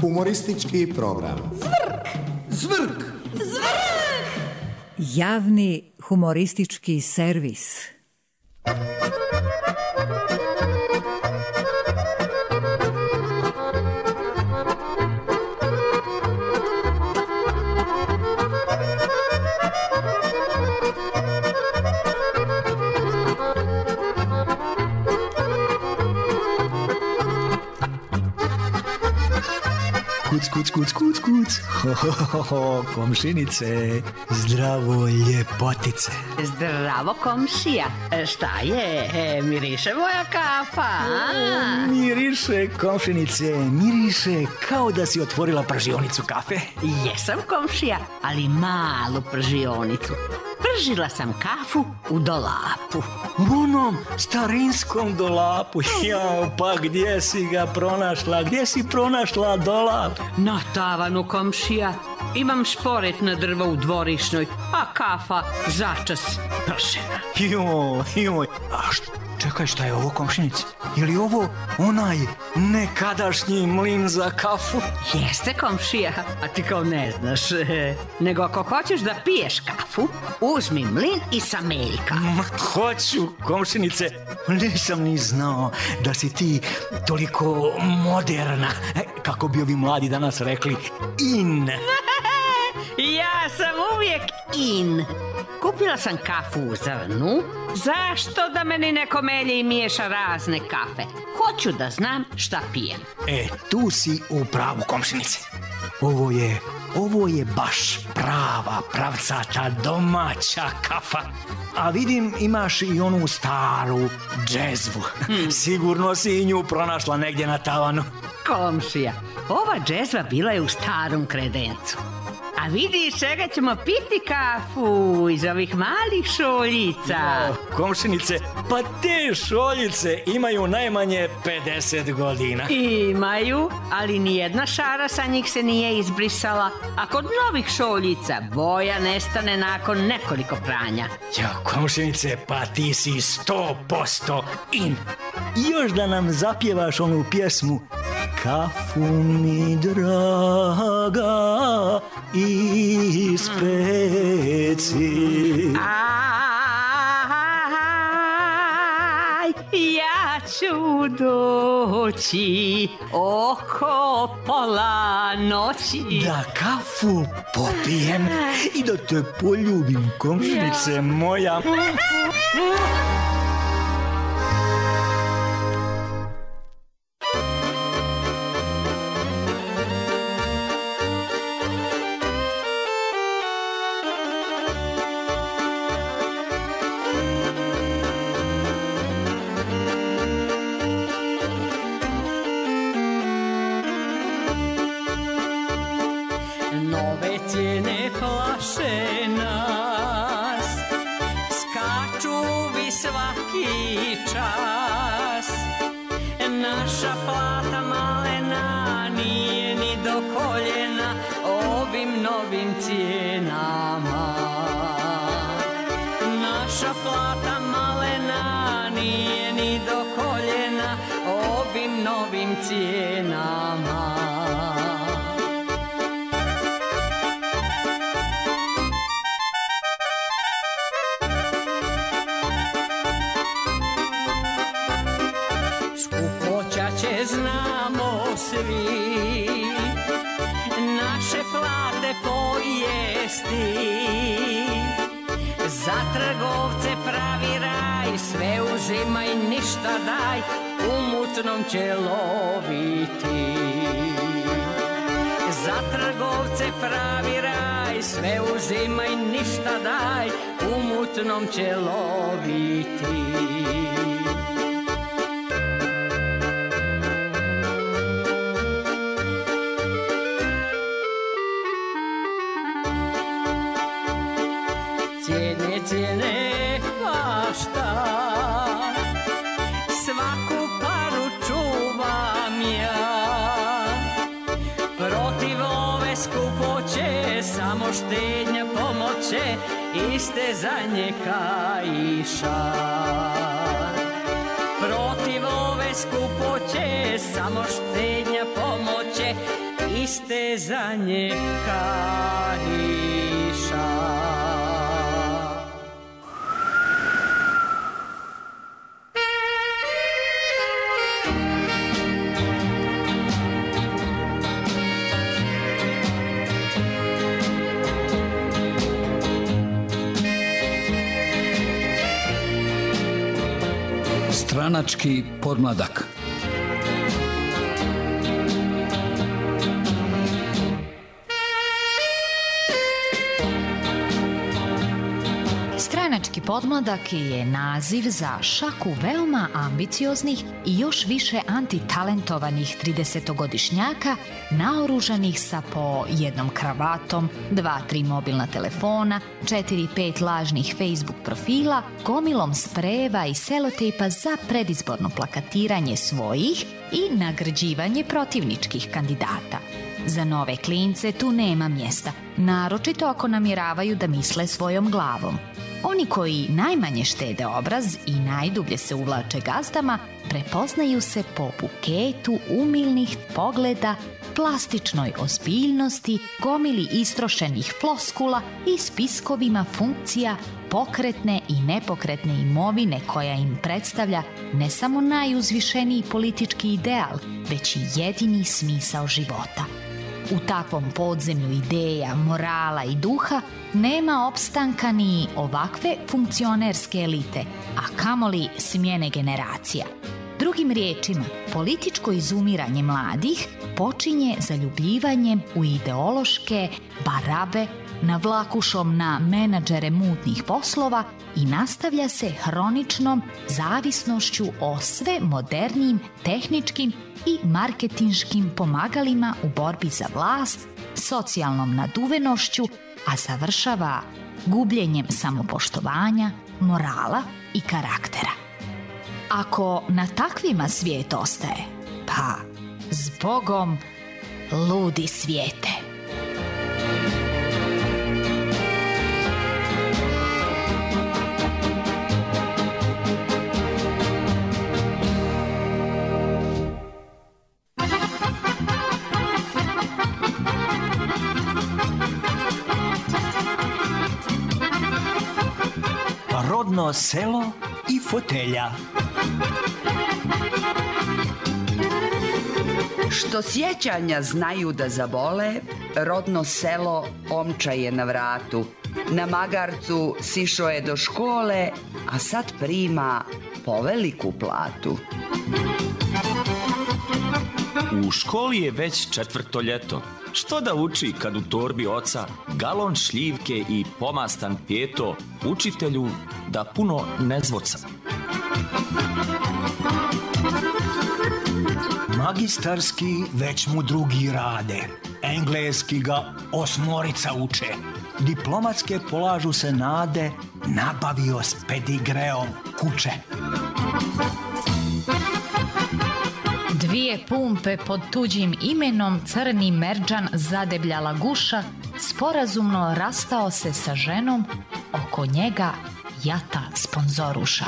Humoristički program. Zvrk! Zvrk! Zvrk! Javni humoristički servis. Kuc. Ho, komšinice, zdravo ljepotice. Zdravo, komšija. Šta je? Miriše moja kafa? Miriše, komšinice, miriše kao da si otvorila pržionicu kafe. Jesam, komšija, ali malu pržionicu. Pržila sam kafu u dolapu. U onom starinskom dolapu. Jao, pa gdje si ga pronašla? Gdje si pronašla dolap? Na tavanu, komšija. Imam šporet na drvo u dvorišnoj, a kafa začas pršena. Joj, a čekaj, šta je ovo, komšinice? Je li ovo onaj nekadašnji mlin za kafu? Jeste, komšija, a ti kao ne znaš. Nego ako hoćeš da piješ kafu, uzmi mlin i sameljka. Hoću, komšinice, nisam ni znao da si ti toliko moderna, kako bi ovi mladi danas rekli, in. Ja sam uvijek in. Kupila sam kafu u zrnu. Zašto da meni neko melje i miješa razne kafe? Hoću da znam šta pijem. Tu si u pravu, komšinice. Ovo je baš prava, pravcata, domaća kafa. A vidim, imaš i onu staru džezvu. Sigurno si i nju pronašla negdje na tavanu. Komšija, ova džezva bila je u starom kredencu. A vidi čega ćemo piti kafu iz ovih malih šoljica. Komšinice, pa te šoljice imaju najmanje 50 godina. Imaju, ali nijedna šara sa njih se nije izbrisala. A kod novih šoljica boja nestane nakon nekoliko pranja. Komšinice, pa ti si 100% in. I još da nam zapjevaš onu pjesmu Kafu mi draga ispeci. Aj, ja ću doći oko pola noći. Da kafu popijem i da te poljubim, komšinice moja. Nove cijene plaše nas, skaču vi svaki čas. Naša plata malena nije ni do koljena ovim novim cijenama. Naša plata malena nije ni do koljena ovim novim cijenama. Znamo svi naše plate pojesti, za trgovce pravi raj, sve uzimaj, ništa daj, u mutnom će loviti. Za trgovce pravi raj, sve uzimaj, ništa daj, u mutnom će loviti. Cijene pašta, svaku paru čuvam ja. Protiv ove skupoće samo štednja pomoće, istezanje kaiša. Protiv ove skupoće samo štednja pomoće, istezanje kaiša. Stranački podmladak. Stranački podmladak je naziv za šaku veoma ambicioznih i još više antitalentovanih 30-godišnjaka naoružanih sa po jednom kravatom, 2-3 mobilna telefona, 4-5 lažnih Facebook profila, gomilom sprejeva i selotejpa za predizborno plakatiranje svojih i nagrađivanje protivničkih kandidata. Za nove klince tu nema mjesta, naročito ako namjeravaju da misle svojom glavom. Oni koji najmanje štede obraz i najdublje se uvlače gazdama prepoznaju se po buketu umilnih pogleda, plastičnoj ozbiljnosti, gomili istrošenih floskula i spiskovima funkcija pokretne i nepokretne imovine koja im predstavlja ne samo najuzvišeniji politički ideal, već i jedini smisao života. U takvom podzemlju ideja, morala i duha nema opstanka ni ovakve funkcionerske elite, a kamoli smjene generacija. Drugim riječima, političko izumiranje mladih počinje zaljubljivanjem u ideološke barabe, navlakušom na menadžere mutnih poslova i nastavlja se hroničnom zavisnošću o sve modernijim tehničkim i marketinškim pomagalima u borbi za vlast, socijalnom naduvenošću, a završava gubljenjem samopoštovanja, morala i karaktera. Ako na takvima svijet ostaje, pa zbogom ludi svijete. Rodno selo i fotelja. Što sjećanja znaju da zabole, rodno selo omča je na vratu. Na magarcu sišo je do škole, a sad prima poveliku platu. U školi je već 4. ljeto. Što da uči kad u torbi oca galon šljivke i pomastan pijeto, učitelju da puno ne zvoca. Magistarski već mu drugi rade. Engleski ga 8 uče. Diplomatske polažu se nade, nabavio s pedigreom kuće. 2 pumpe pod tuđim imenom crni merdžan zadebljala guša, sporazumno rastao se sa ženom, oko njega jata sponzoruša.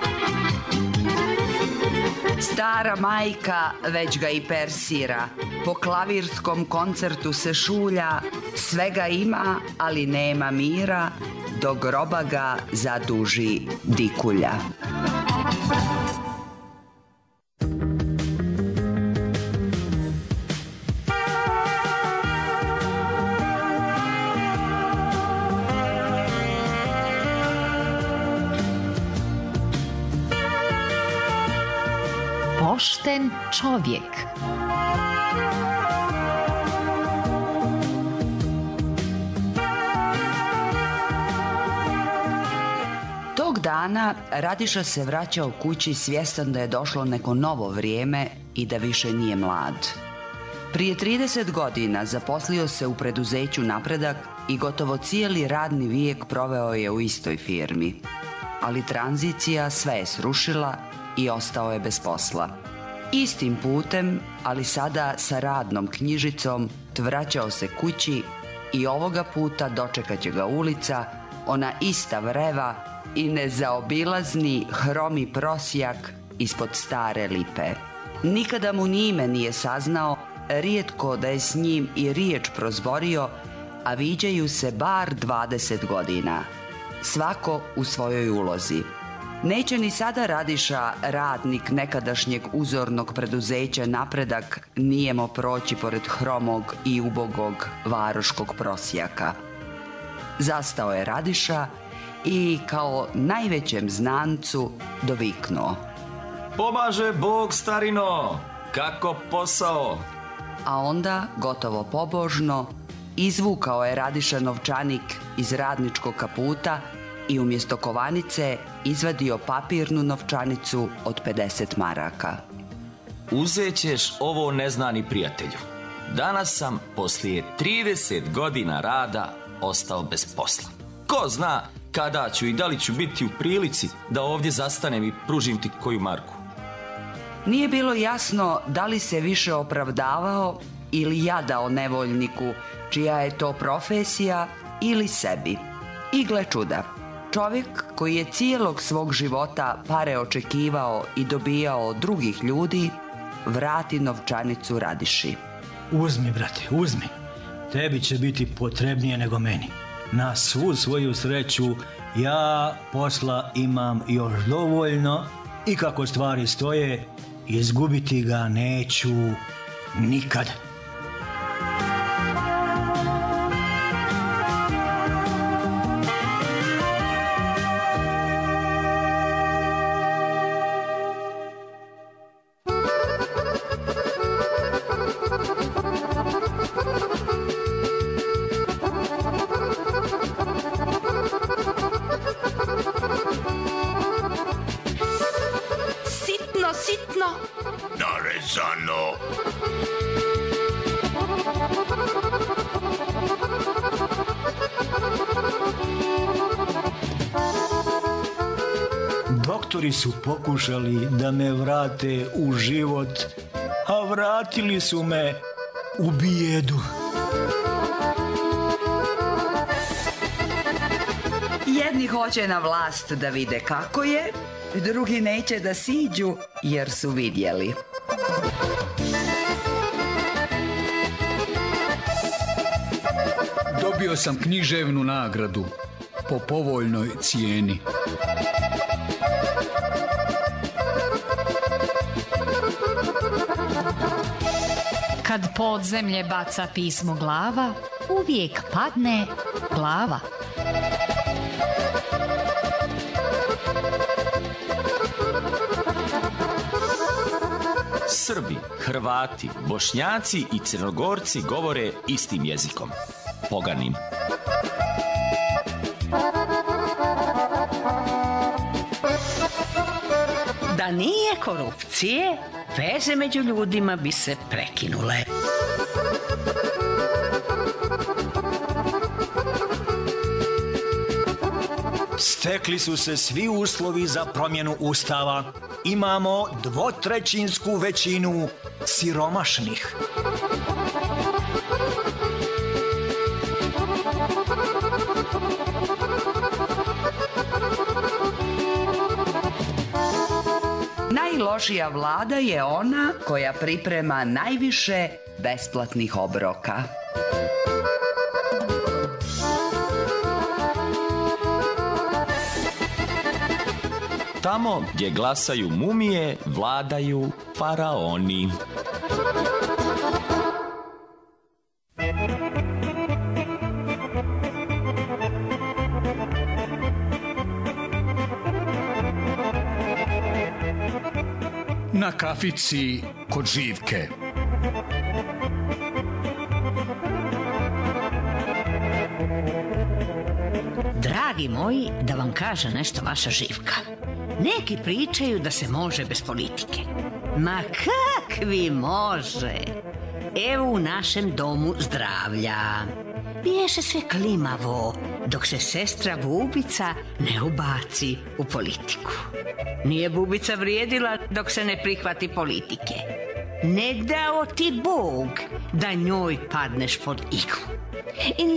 Stara majka već ga i persira, po klavirskom koncertu se šulja, svega ima, ali nema mira, do groba ga zaduži dikulja. Pošten čovjek. Tog dana Radiša se vraćao kući svjestan da je došlo neko novo vrijeme i da više nije mlad. Prije 30 godina zaposlio se u preduzeću Napredak i gotovo cijeli radni vijek proveo je u istoj firmi. Ali tranzicija sve je srušila i ostao je bez posla. Istim putem, ali sada sa radnom knjižicom, vraćao se kući i ovoga puta dočekat će ga ulica, ona ista vreva i nezaobilazni hromi prosjak ispod stare lipe. Nikada mu ni ime nije saznao, rijetko da je s njim i riječ prozborio, a viđaju se bar 20 godina. Svako u svojoj ulozi. Neće ni sada Radiša, radnik nekadašnjeg uzornog preduzeća Napredak, nijemo proći pored hromog i ubogog varoškog prosjaka. Zastao je Radiša i kao najvećem znancu doviknuo: Pomaže Bog, starino, kako posao? A onda, gotovo pobožno, izvukao je Radiša novčanik iz radničkog kaputa i umjesto kovanice izvadio papirnu novčanicu od 50 maraka. Uzet ćeš ovo, neznani prijatelju. Danas sam, poslije 30 godina rada, ostao bez posla. Ko zna kada ću i da li ću biti u prilici da ovdje zastanem i pružim ti koju marku. Nije bilo jasno da li se više opravdavao ili jadao nevoljniku, čija je to profesija, ili sebi. I gle čuda, čovjek koji je cijelog svog života pare očekivao i dobijao od drugih ljudi, vrati novčanicu Radiši. Uzmi, brate, uzmi. Tebi će biti potrebnije nego meni. Na svu svoju sreću ja posla imam još dovoljno i kako stvari stoje, izgubiti ga neću nikad. Sitno. Narezano. Doktori su pokušali da me vrate u život, a vratili su me u bijedu. Jedni hoće na vlast da vide kako je, drugi neće da siđu jer su vidjeli. Dobio sam književnu nagradu po povoljnoj cijeni. Kad podzemlje baca pismo glava, uvijek padne glava. Srbi, Hrvati, Bošnjaci i Crnogorci govore istim jezikom, poganim. Da nije korupcije, veze među ljudima bi se prekinule. Stekli su se svi uslovi za promjenu ustava. Imamo 2/3 većinu siromašnih. Najlošija vlada je ona koja priprema najviše besplatnih obroka. Tamo gdje glasaju mumije, vladaju faraoni. Na kafici kod Živke. Dragi moji, da vam kaže nešto vaša Živka. Neki pričaju da se može bez politike. Ma kakvi može? Evo u našem domu zdravlja. Biješe sve klimavo, dok se sestra Bubica ne ubaci u politiku. Nije Bubica vrijedila dok se ne prihvati politike. Ne dao ti Bog da njoj padneš pod iglu.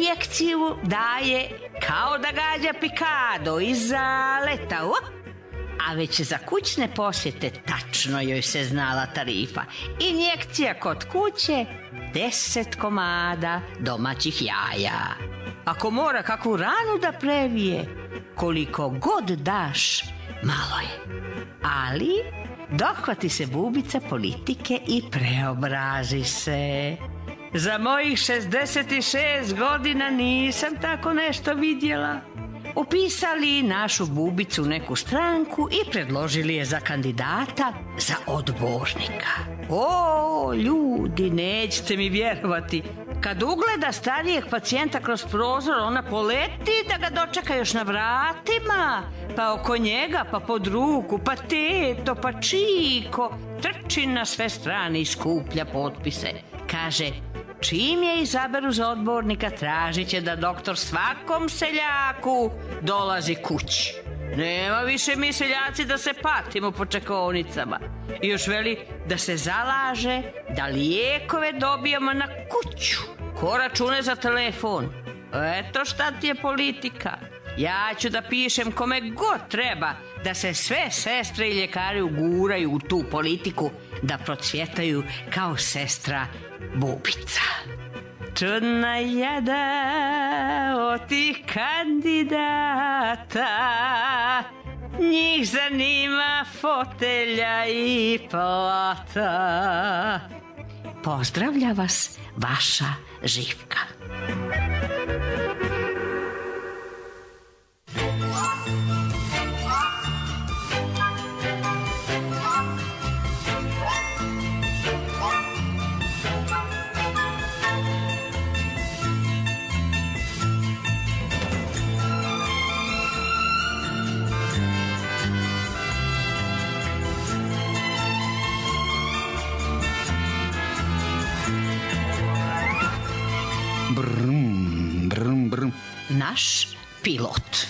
Injekciju daje kao da gađa pikado iza leta. A već za kućne posjete tačno joj se znala tarifa. Injekcija kod kuće 10 komada domaćih jaja. Ako mora kakvu ranu da previje, koliko god daš, malo je. Ali dohvati se bubica politike i preobrazi se. Za mojih 66 godina nisam tako nešto vidjela. Upisali našu bubicu u neku stranku i predložili je za kandidata za odbornika. O, ljudi, nećete mi vjerovati. Kad ugleda starijeg pacijenta kroz prozor, ona poleti da ga dočeka još na vratima, pa oko njega, pa pod ruku, pa teto, pa čiko. Trči na sve strane i skuplja potpise. Kaže, čim je izaberu za odbornika, tražit će da doktor svakom seljaku dolazi kući. Nema više mi seljaci da se patimo po čekaonicama. I još veli da se zalaže da lijekove dobijemo na kuću. Ko račune za telefon? Eto šta ti je politika. Ja ću da pišem kome god treba da se sve sestre i ljekari uguraju u tu politiku, da procvjetaju kao sestra Bubica. Čudna jada od tih kandidata, njih zanima fotelja i plata. Pozdravlja vas vaša Živka. Brum, brum, brum. Naš pilot.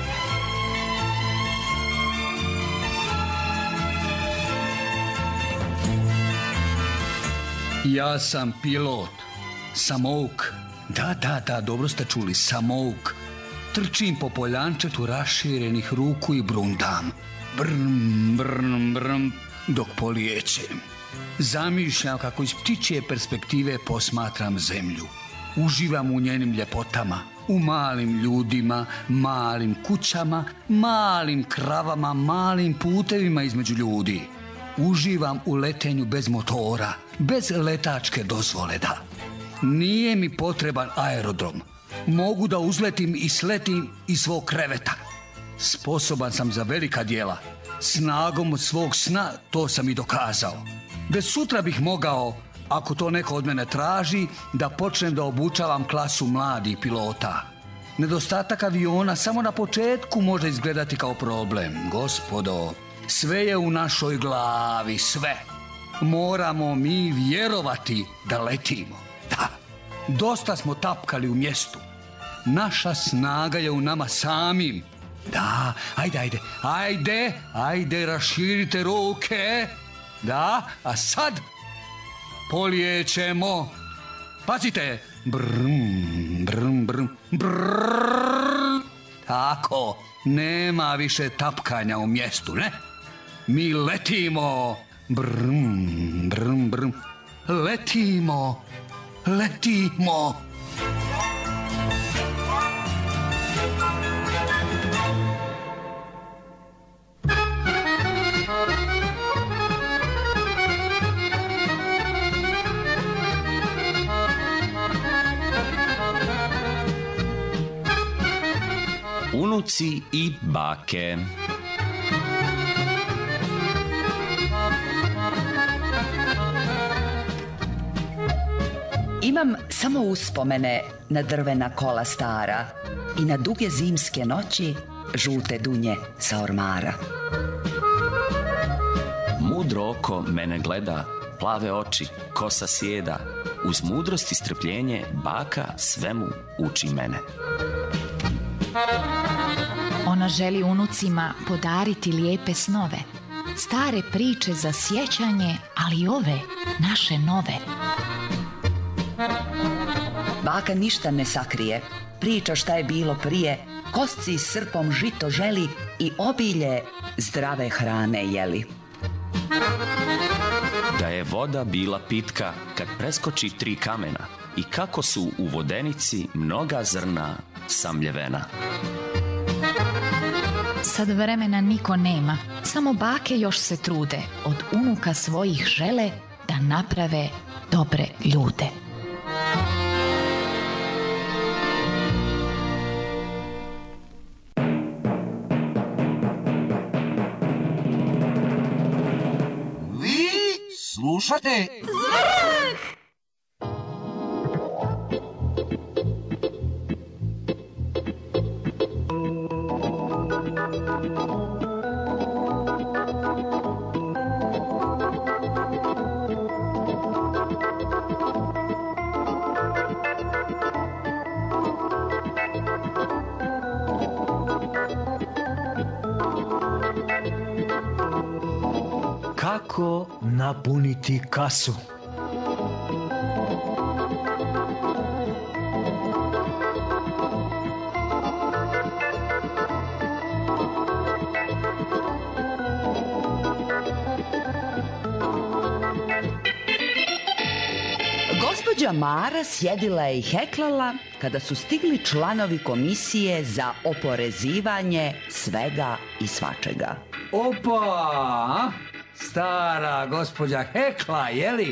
Ja sam pilot. Samouk. Da, dobro ste čuli, samouk. Trčim po poljančetu raširenih ruku i brundam. Brm, brm, brm, dok polijećem. Zamišljam kako iz ptičje perspektive posmatram zemlju. Uživam u njenim ljepotama, u malim ljudima, malim kućama, malim kravama, malim putevima između ljudi. Uživam u letenju bez motora, bez letačke dozvole, da. Nije mi potreban aerodrom. Mogu da uzletim i sletim iz svog kreveta. Sposoban sam za velika djela. Snagom svog sna to sam i dokazao. Već sutra bih mogao, ako to neko od mene traži, da počnem da obučavam klasu mladih pilota. Nedostatak aviona samo na početku može izgledati kao problem. Gospodo, sve je u našoj glavi, sve. Moramo mi vjerovati da letimo. Da, dosta smo tapkali u mjestu. Naša snaga je u nama samim. Da, ajde, raširite ruke. Da, a sad polijećemo. Pazite. Brum, brum, brum, brrrr. Tako, nema više tapkanja u mjestu, ne? Mi letimo. Brum, brum, brum. Letimo. Unuci i bake. Imam samo uspomene na drvena kola stara i na duge zimske noći žute dunje sa ormara. Mudro oko mene gleda, plave oči, kosa sjeda. Uz mudrost i strpljenje baka svemu uči mene. Ona želi unucima podariti lijepe snove, stare priče za sjećanje, ali i ove, naše nove. Baka ništa ne sakrije, priča šta je bilo prije, kosci s srpom žito želi i obilje zdrave hrane jeli. Da je voda bila pitka kad preskoči 3 kamena i kako su u vodenici mnoga zrna samljevena. Sad vremena niko nema, samo bake još se trude, od unuka svojih žele da naprave dobre ljude. Vi slušate Zvrk! Kako napuniti kasu? Gospođa Mara sjedila je i heklala kada su stigli članovi komisije za oporezivanje svega i svačega. Opa! Stara gospođa hekla, jeli?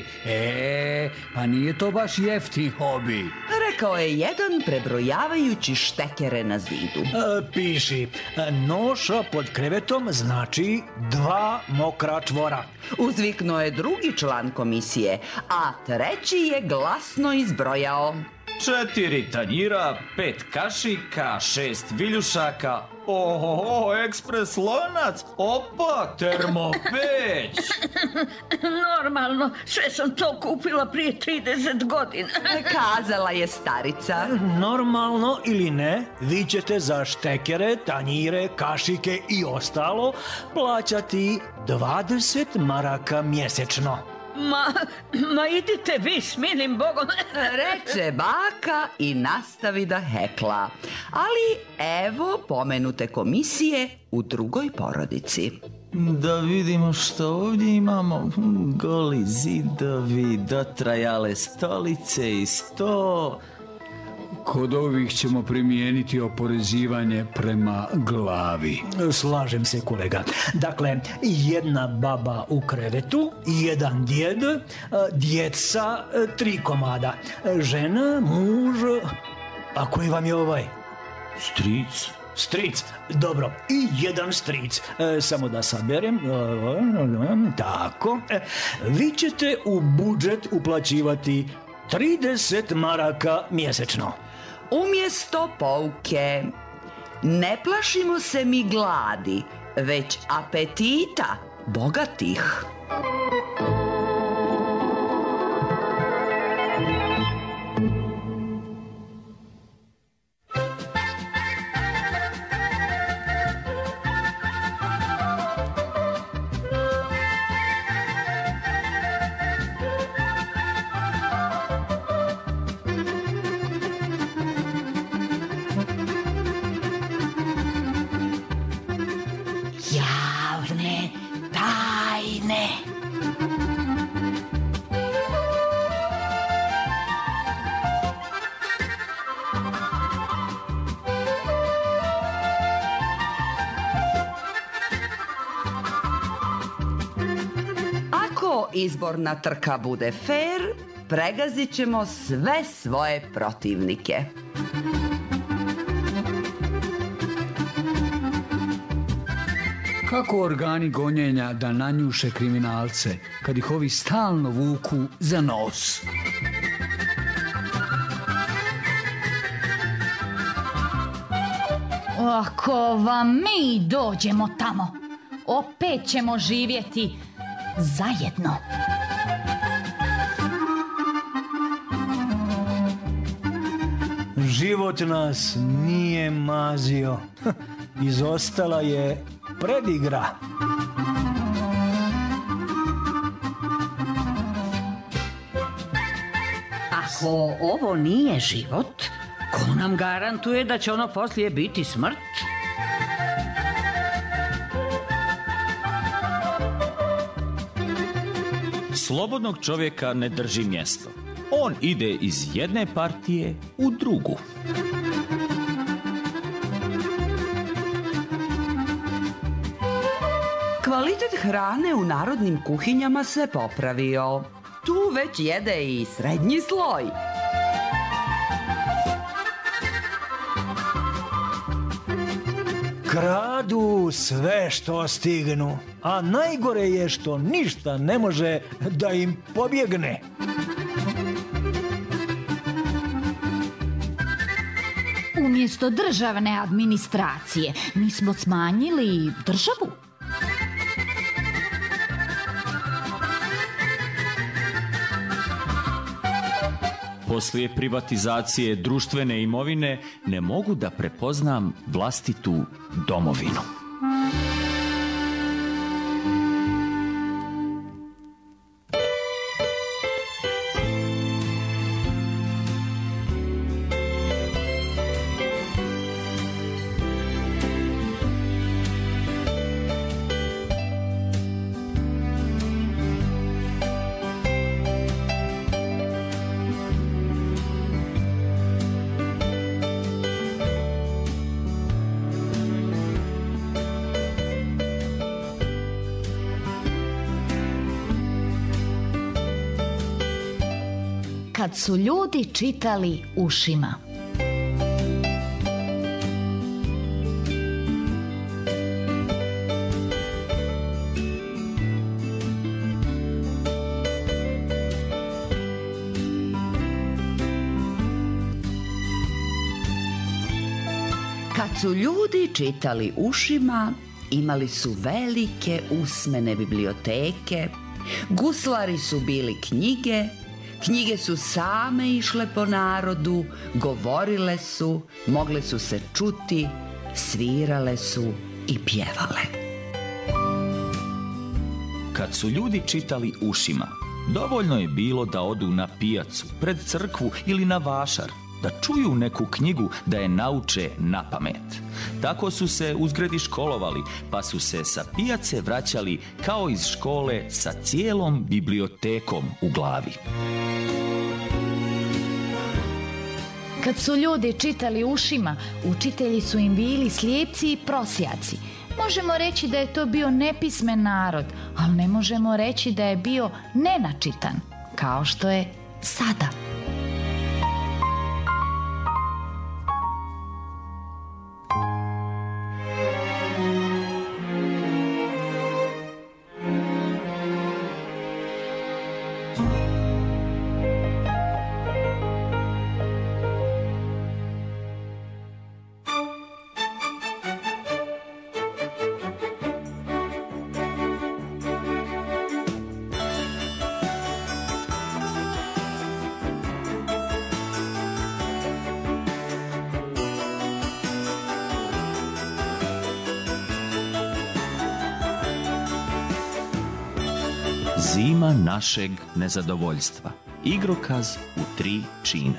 Pa nije to baš jeftin hobi. Rekao je jedan prebrojavajući štekere na zidu. Piši, noša pod krevetom znači 2 mokra čvora. Uzviknuo je drugi član komisije, a treći je glasno izbrojao. 4 tanjira, 5 kašika, 6 viljušaka, oho, ekspres lonac, opa, termopeć. Normalno, sve sam to kupila prije 30 godina. Kazala je starica. Normalno ili ne, vi ćete za štekere, tanjire, kašike i ostalo plaćati 20 maraka mjesečno. Ma idite vi s milim Bogom. Reče baka i nastavi da hekla. Ali evo pomenute komisije u drugoj porodici. Da vidimo što ovdje imamo. Goli zidovi, dotrajale stolice i sto. Kod ovih ćemo primijeniti oporezivanje prema glavi. Slažem se, kolega. Dakle, jedna baba u krevetu, jedan djed, djeca 3 komada. Žena, muž, a koji vam je ovaj? Stric. Stric, dobro, i jedan stric. Samo da saberem. Tako. Vi ćete u budžet uplaćivati 30 maraka mjesečno. Umjesto pouke, ne plašimo se mi gladi, već apetita bogatih. Javne tajne. Ako izborna trka bude fair, pregazit ćemo sve svoje protivnike. Kako organi gonjenja da nanjuše kriminalce, kad ih ovi stalno vuku za nos? Ako vam mi dođemo tamo, opet ćemo živjeti zajedno. Život nas nije mazio. Izostala je predigra. Ako ovo nije život, ko nam garantuje da će ono poslije biti smrt? Slobodnog čovjeka ne drži mjesto. On ide iz jedne partije u drugu. Kvalitet hrane u narodnim kuhinjama se popravio. Tu već jede i srednji sloj. Kradu sve što stignu, a najgore je što ništa ne može da im pobjegne. Umjesto državne administracije, mi smo smanjili državu. Poslije privatizacije društvene imovine ne mogu da prepoznam vlastitu domovinu. Kad su ljudi čitali ušima. Kad su ljudi čitali ušima, imali su velike usmene biblioteke, guslari su bili knjige, knjige su same išle po narodu, govorile su, mogle su se čuti, svirale su i pjevale. Kad su ljudi čitali ušima, dovoljno je bilo da odu na pijacu, pred crkvu ili na vašar, da čuju neku knjigu, da je nauče na pamet. Tako su se uzgredi školovali, pa su se sa pijace vraćali kao iz škole sa cijelom bibliotekom u glavi. Kad su ljudi čitali ušima, učitelji su im bili slijepci i prosjaci. Možemo reći da je to bio nepismen narod, ali ne možemo reći da je bio nenačitan, kao što je sada. Zima našeg nezadovoljstva. Igrokaz u 3 čina.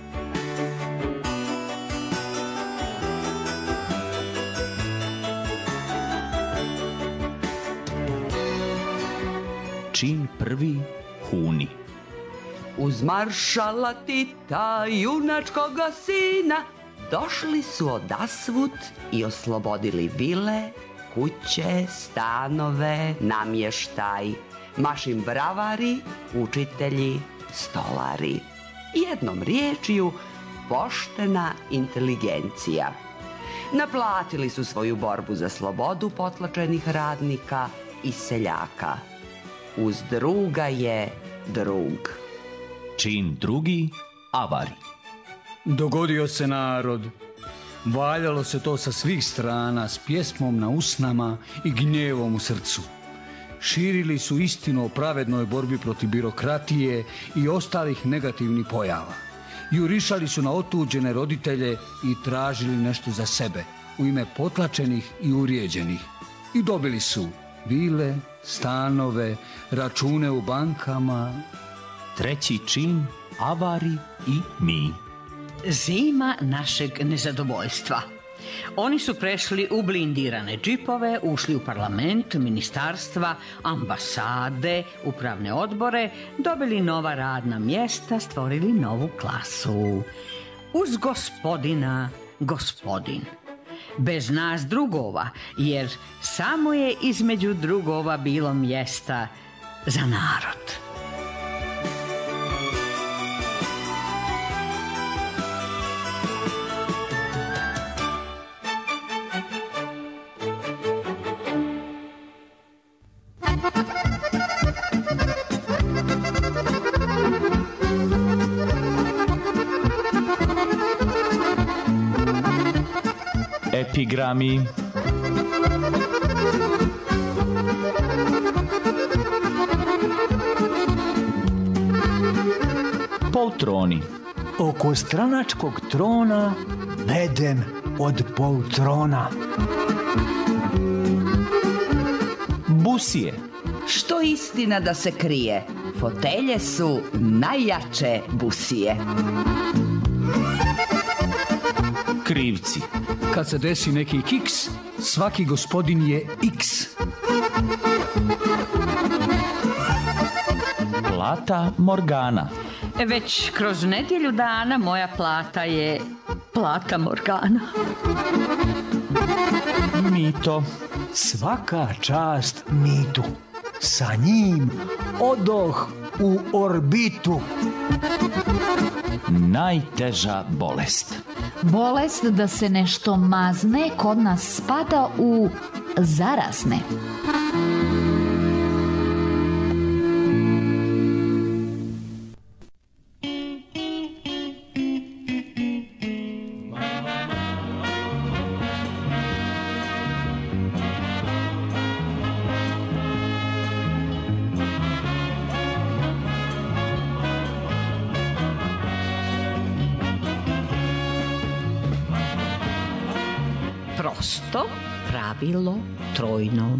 Čin prvi, Huni. Uz maršala Tita, junačkoga sina, došli su odasvud i oslobodili vile, kuće, stanove, namještaj, mašin bravari, učitelji, stolari. Jednom riječju, poštena inteligencija. Naplatili su svoju borbu za slobodu potlačenih radnika i seljaka. Uz druga je drug. Čin drugi, Avari. Dogodio se narod. Valjalo se to sa svih strana s pjesmom na usnama i gnjevom u srcu. Širili su istinu o pravednoj borbi protiv birokratije i ostalih negativnih pojava. Jurišali su na otuđene roditelje i tražili nešto za sebe u ime potlačenih i uvrijeđenih. I dobili su vile, stanove, račune u bankama. Treći čin, Avari i mi. Zima našeg nezadovoljstva. Oni su prešli u blindirane džipove, ušli u parlament, ministarstva, ambasade, upravne odbore, dobili nova radna mjesta, stvorili novu klasu. Uz gospodina, gospodin. Bez nas drugova, jer samo je između drugova bilo mjesta za narod. Epigrami. Poltroni. Oko stranačkog trona bedem od poltrona. Busije. Što istina da se krije, fotelje su najjače busije. Krivci. Kad se desi neki kiks, svaki gospodin je X. Plata Morgana. Već kroz nedjelju dana moja plata je plata Morgana. Mito. Svaka čast mitu. Sa njim odoh u orbitu. Najteža bolest. Bolest da se nešto mazne kod nas spada u zarazne. Prosto pravilo trojno.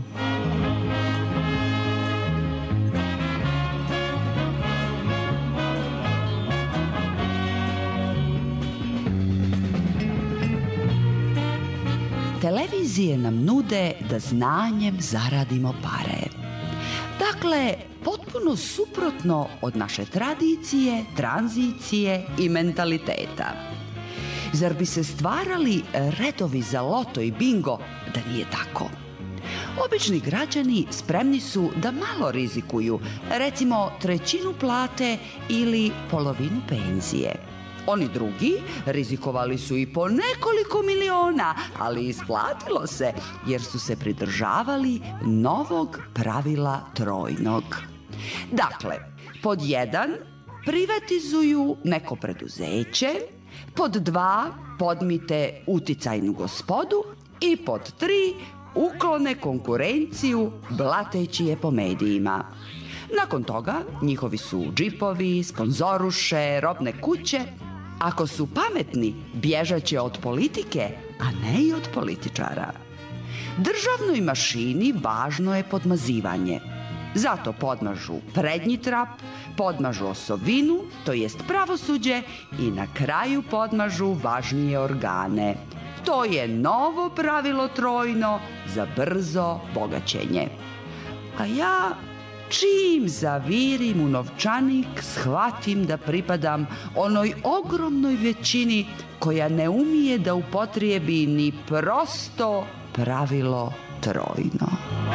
Televizije nam nude da znanjem zaradimo pare. Dakle, potpuno suprotno od naše tradicije, tranzicije i mentaliteta. Zar bi se stvarali redovi za loto i bingo da nije tako? Obični građani spremni su da malo rizikuju, recimo 1/3 plate ili polovinu penzije. Oni drugi rizikovali su i po nekoliko miliona, ali isplatilo se jer su se pridržavali novog pravila trojnog. Dakle, pod 1 privatizuju neko preduzeće, pod 2 podmite uticajnu gospodu i pod 3 uklone konkurenciju blateći je po medijima. Nakon toga njihovi su džipovi, sponzoruše, robne kuće. Ako su pametni, bježaće od politike, a ne i od političara. Državnoj mašini važno je podmazivanje. Zato podmažu prednji trap, podmažu osovinu, to jest pravosuđe, i na kraju podmažu važnije organe. To je novo pravilo trojno za brzo bogaćenje. A ja, čim zavirim u novčanik, shvatim da pripadam onoj ogromnoj većini koja ne umije da upotrijebi ni prosto pravilo trojno.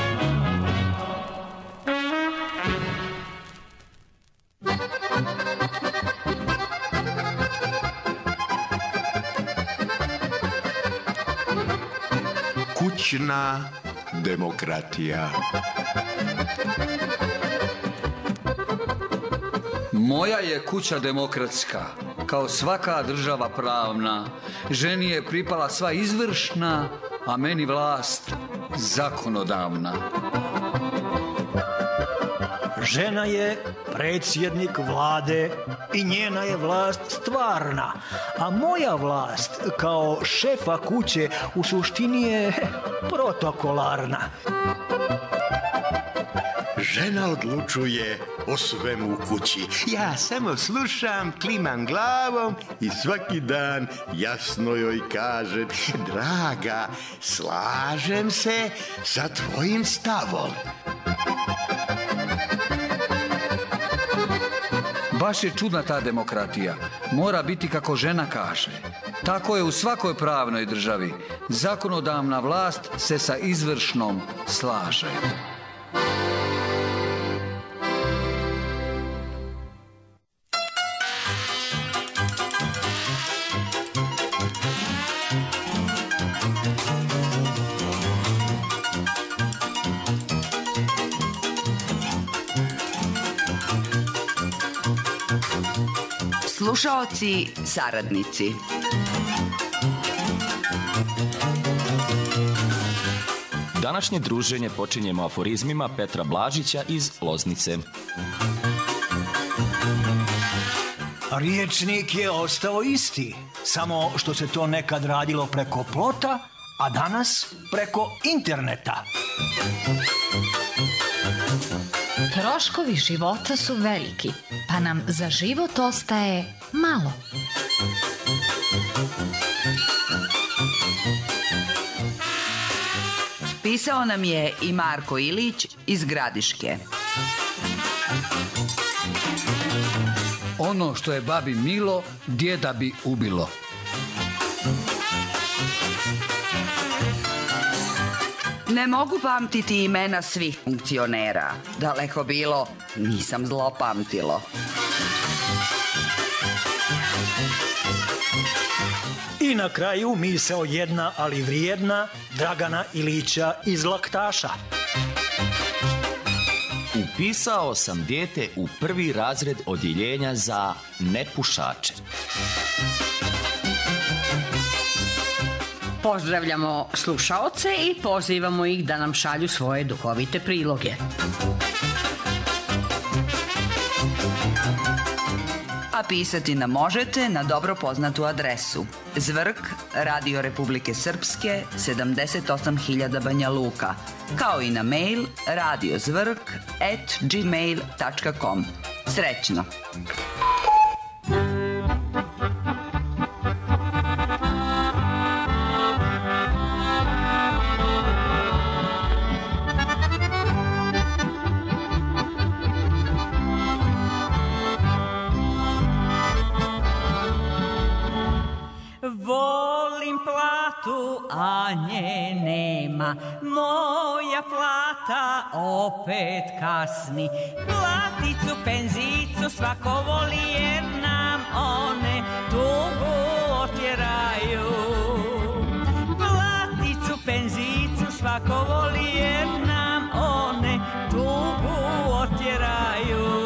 Kućna demokratija. Moja je kuća demokratska, kao svaka država pravna. Ženi je pripala sva izvršna, a meni vlast zakonodavna. Žena je predsjednik vlade i njena je vlast stvarna, a moja vlast kao šefa kuće u suštini je protokolarna. žena odlučuje o svemu u kući. Ja samo slušam, klimam glavom i svaki dan jasno joj kažem: draga, slažem se sa tvojim stavom. Baš je čudna ta demokratija. Mora biti kako žena kaže. Tako je u svakoj pravnoj državi. Zakonodavna vlast se sa izvršnom slaže. Slušaoci, saradnici. Današnje druženje počinjemo aforizmima Petra Blažića iz Loznice. Riječnik je ostao isti, samo što se to nekad radilo preko plota, a danas preko interneta. Troškovi života su veliki, pa nam za život ostaje malo. Pisao nam je i Marko Ilić iz Gradiške. Ono što je babi milo, djeda bi ubilo. Ne mogu pamtiti imena svih funkcionera. Daleko bilo, nisam zlopamtilo. I na kraju misao jedna, ali vrijedna, Dragana Ilića iz Laktaša. Upisao sam dijete u 1. razred odjeljenja za nepušače. Pozdravljamo slušaoce i pozivamo ih da nam šalju svoje duhovite priloge. A pisati nam možete na dobro poznatu adresu: Zvrk, Radio Republike Srpske, 78.000 Banja Luka, kao i na mail radiozvrk@gmail.com. Srećno! Volim platu, a nje nema, moja plata opet kasni. Platicu, penzicu svako voli jer nam one tugu otjeraju. Platicu, penzicu svako voli jer nam one tugu otjeraju.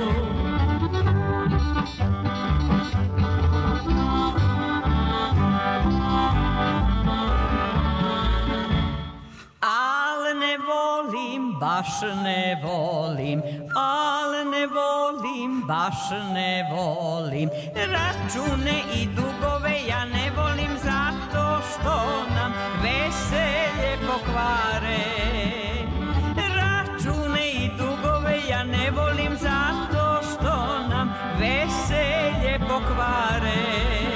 Baš ne volim, al ne volim, baš ne volim. Račune i dugove ja ne volim zato što nam veselje pokvare. Račune i dugove ja ne volim zato što nam veselje pokvare.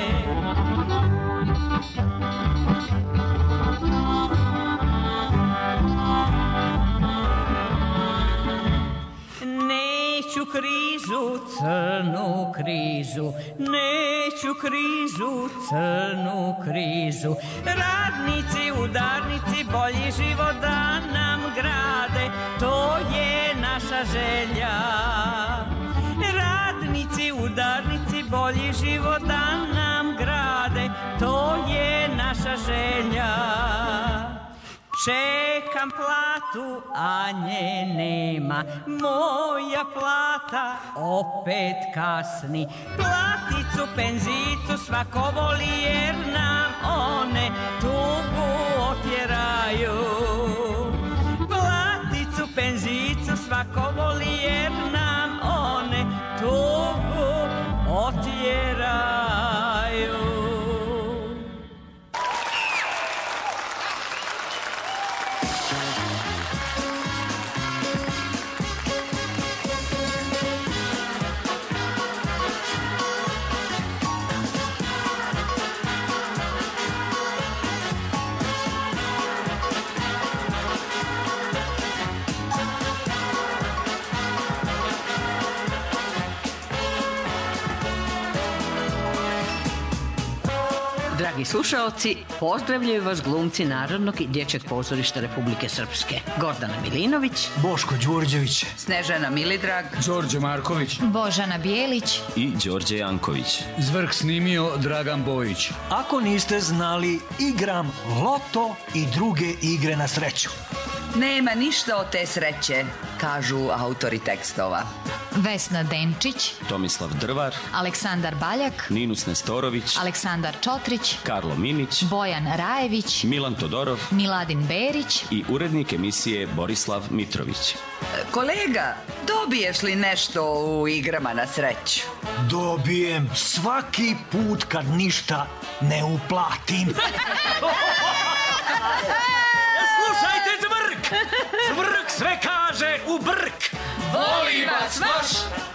Neću krizu, crnu krizu, neću krizu, crnu krizu. Radnici, udarnici, bolji život da nam grade, to je naša želja. Radnici, udarnici, bolji život da nam grade, to je naša želja. Čekam platu, a nje nema, moja plata opet kasni. Platicu, penzicu svako voli jer nam one tugu otjeraju. Platicu, penzicu svako voli jer nam one tugu otjeraju. Dragi slušaoci, pozdravljaju vas glumci Narodnog i dječjeg pozorišta Republike Srpske. Gordana Milinović, Boško Đurđević, Snežana Milidrag, Đorđe Marković. Božana Bijelić. I Đorđe Janković. Zvrk snimio Dragan Bojić. ako niste znali, igram loto i druge igre na sreću. Nema ništa od te sreće, kažu autori tekstova. Vesna Denčić, Tomislav Drvar, Aleksandar Baljak, Ninus Nestorović, Aleksandar Čotrić, Karlo Minić, Bojan Rajević, Milan Todorov Miladin Berić. i urednik emisije Borislav Mitrović. Kolega, dobiješ li nešto u igrama na sreću? Dobijem svaki put kad ništa ne uplatim. Slušajte, Zvrk! Zvrk sve kaže u brk! Voli vas vaš